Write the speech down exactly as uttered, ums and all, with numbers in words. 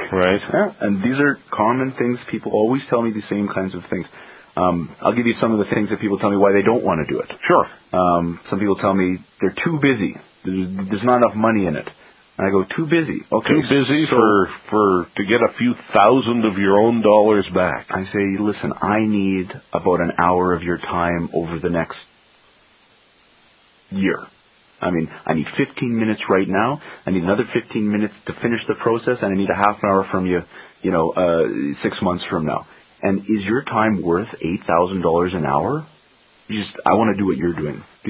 Right. Yeah. And these are common things. People always tell me the same kinds of things. Um, I'll give you some of the things that people tell me why they don't want to do it. Sure. Um, some people tell me they're too busy. There's, there's not enough money in it. And I go, too busy. Okay. Too busy so for, for to get a few thousand of your own dollars back. I say, listen, I need about an hour of your time over the next year. I mean, I need fifteen minutes right now. I need another fifteen minutes to finish the process, and I need a half an hour from you, you know, uh, six months from now. And is your time worth eight thousand dollars an hour? You just, I want to do what you're doing.